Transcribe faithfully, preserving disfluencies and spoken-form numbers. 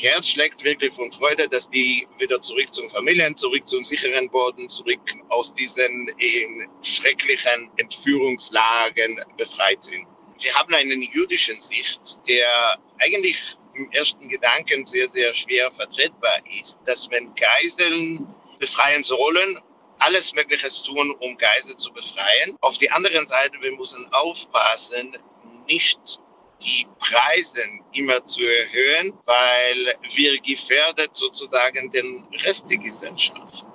Herz schlägt wirklich von Freude, dass die wieder zurück zu Familien, zurück zum sicheren Boden, zurück aus diesen in schrecklichen Entführungslagen befreit sind. Wir haben einen jüdischen Sicht, der eigentlich im ersten Gedanken sehr, sehr schwer vertretbar ist, dass man Geiseln befreien sollen, alles Mögliche tun, um Geiseln zu befreien. Auf der anderen Seite, wir müssen aufpassen, nicht die Preise immer zu erhöhen, weil wir gefährdet sozusagen den Rest der Gesellschaft.